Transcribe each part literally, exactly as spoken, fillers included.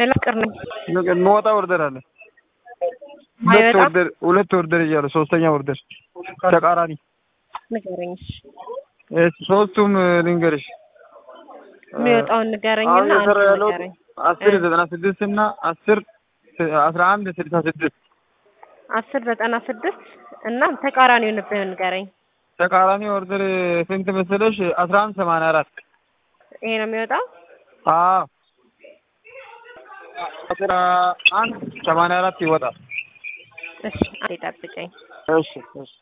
ሌላ ቅርነ ሞጣ ኦርደር አለ ሁለት ኦርደር ሁለት ኦርደር ይያሉ ሶስተኛ ኦርደር ተቃራኒ ንገረኝሽ እሺ ሶስቱም ልንገርሽ የሚወጣውን ንገረኝና አንተ ንገረኝ አስር ዘጠና ስድስት እና አስር አስራ አንድ ስልሳ ስድስት አስር ዘጠና ስድስት እና ተቃራኒውን ንገረኝ ተቃራኒ ኦርደር ስንት መሰለሽ አስራ አንድ ሰማንያ አራት ይሄ ነው የሚወጣው አዎ አስራ አንድ ሰማንያ አራት ይወጣል እሺ አይጠብቀኝ እሺ እሺ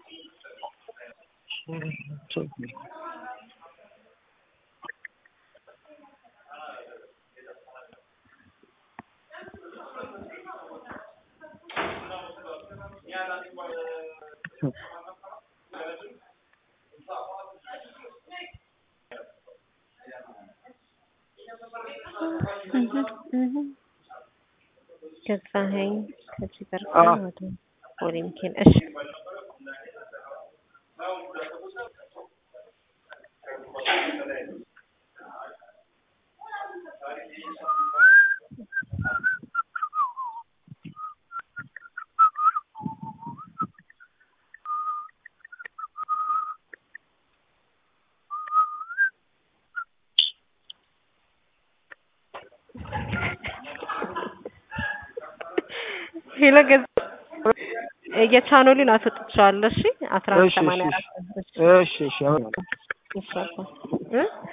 ገዛኸኝ ከዚህ በርካ ወደ ኦሊምፒክ እሺ ሄሎ ገዝ የቻናሉን አስወጥቻለሁ እሺ አስራ አንድ ሰማንያ አራት እሺ እሺ አሁን ይሻላል እ